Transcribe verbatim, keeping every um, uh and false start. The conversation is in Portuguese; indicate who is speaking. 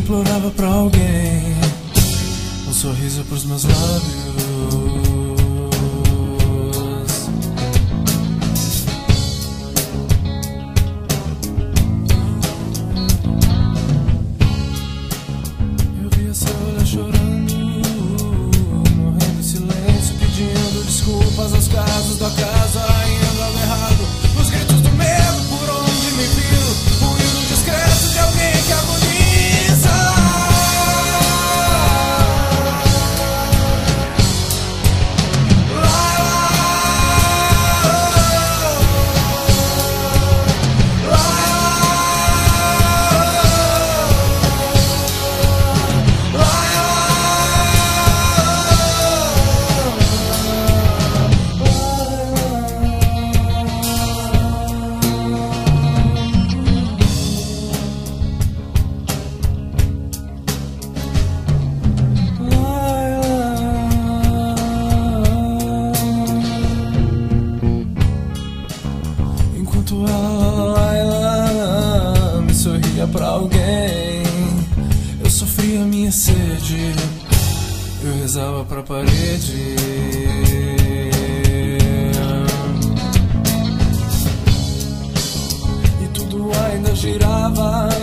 Speaker 1: implorava pra alguém um sorriso pros meus lábios. Eu via seu olhar chorando, morrendo em silêncio, pedindo desculpas aos casos do acaso, indo ao errado, os gritos do medo por onde me viu, o ruído discreto de alguém que agoniza. Enquanto ela, ela me sorria pra alguém, eu sofria minha sede, eu rezava pra parede. E tudo ainda girava